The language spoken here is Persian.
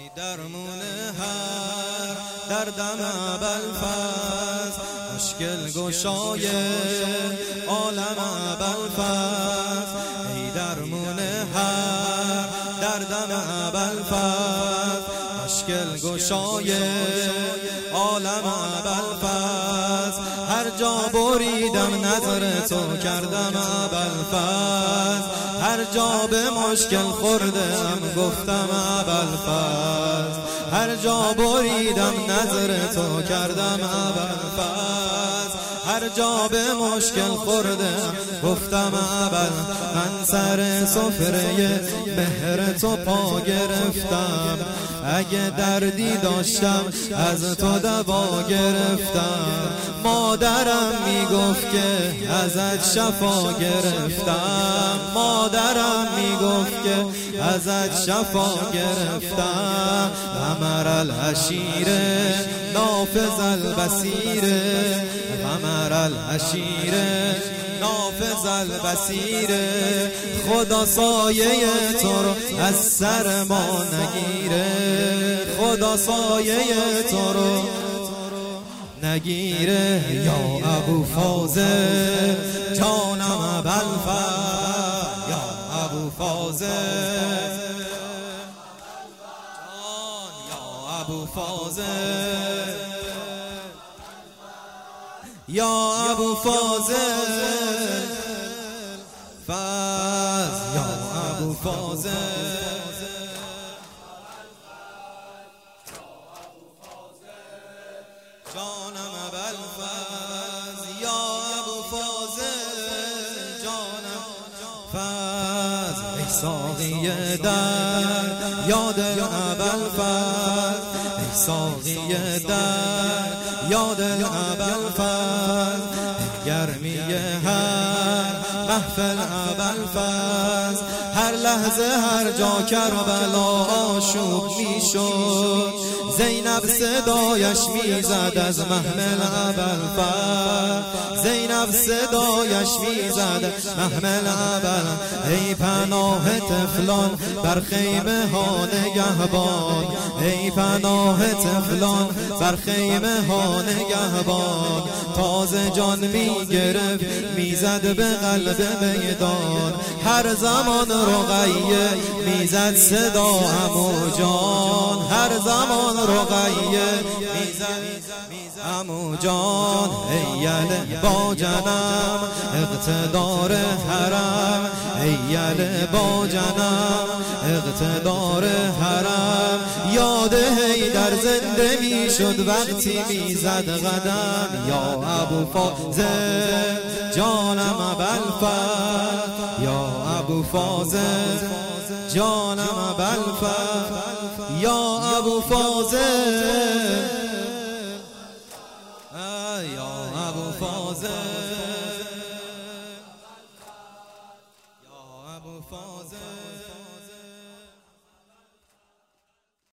درمون هر دردم ابوالفضل، مشکل گشای عالم ابوالفضل. ای درمون هر دردم ابوالفضل، مشکل گشای عالم ابوالفضل. هر جا بریدم نظر تو کردم ابوالفضل، هر جا به مشکل خوردم گفتم ابوالفضل، هر جا بریدم نظر تو کردم ابوالفضل، هر جا به مشکل خوردم گفتم ابوالفضل. من سر سفره مهر تو پا گرفتم، اگه دردی داشتم از تو دوا گرفتم. مادرم میگفت که ازت شفا گرفتم، مادرم میگفت که ازت شفا گرفتم. قمر العشیر نافذ البصیر، قمر العشیر نافذ البصیر. خدا سایه تو رو از سر ما نگیره، خدا سایه تو رو نگیره. یا ابوالفاضل جانم ابوالفضل، یا ابوالفاضل یا ابوالفاضل، یا ابوالفاضل فاز، یا ابوالفاضل جانم ابوالفضل، یا ابوالفاضل جانم فاز. ای ساقی در یاد ابوالفضل، ای ساقی در یاد ابوالفضل. گرمی هر محفل ابوالفضل، هر لحظه هر جا کربلا آشوب میشد. زینب صدایش میزد از محمل ابوالفضل، زینب صدایش میزد محمل ابوالفضل. ای پناه طفلان بر خیمه ها نگهبان، ای پناه طفلان بر خیمه ها نگهبان. تازه جان میگرفت میزد به قلب میدان، هر زمان رقیه میزد صدا عمو جان، هر زمان رقیه میزد عمو جان. ایل با جنم اقتدار حرم، ایل با جنم اقتدار حرم. یاد حیدر زنده میشد وقتی میزد قدم. یا ابوالفاضل جانم ابوالفضل، یا ابوالفاضل جانم ابوالفضل، یا ابوالفاضل، یا ابوالفاضل، یا ابوالفاضل.